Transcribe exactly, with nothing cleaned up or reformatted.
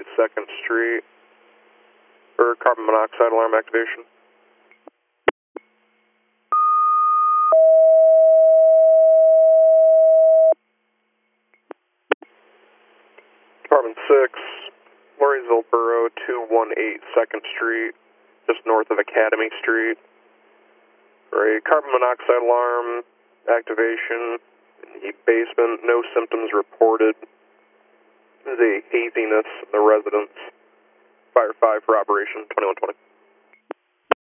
second Street for carbon monoxide alarm activation. Department six, Lorriesville Borough, two one eight second Street, just north of Academy Street. For a carbon monoxide alarm activation in the basement, no symptoms reported. There's a haziness in the residence. Fire five for operation twenty-one twenty.